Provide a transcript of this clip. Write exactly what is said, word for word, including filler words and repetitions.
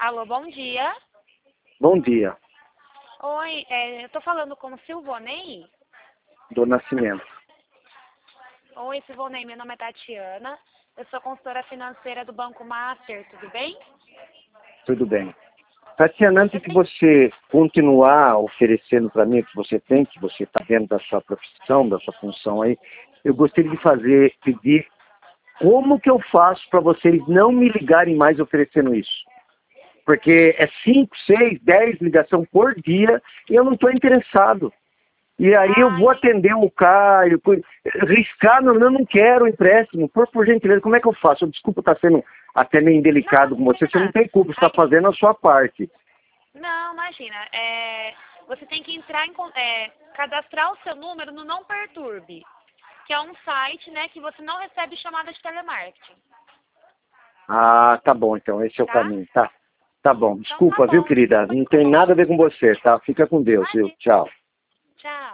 Alô, bom dia. Bom dia, Oi, é, eu tô falando com o Silvonei. do Nascimento. Oi, Silvonei, meu nome é Tatiana. Eu sou consultora financeira do Banco Master, tudo bem? Tudo bem. Tatiana, antes Eu de tenho... você continuar oferecendo para mim o que você tem, que você está dentro da sua profissão, da sua função aí, eu gostaria de fazer, pedir como que eu faço para vocês não me ligarem mais oferecendo isso. Porque é cinco, seis, dez ligação por dia e eu não estou interessado. E aí eu Ai, vou atender o Caio, riscar, não, eu não quero empréstimo, por, por gentileza, como é que eu faço? Desculpa estar sendo até meio indelicado não, com você, você não imagina. tem culpa, você está Ai, fazendo a sua parte. não, imagina. É, você tem que entrar em... con- É, cadastrar o seu número no Não Perturbe, que é um site, né, que você não recebe chamada de telemarketing, Ah, tá bom, então, esse é o tá? caminho, tá? Tá bom, Então tá desculpa, viu, bom. querida? Muito Não tem bom. nada a ver com você, tá? Fica com Deus, viu? Imagina. Tchau. Tchau.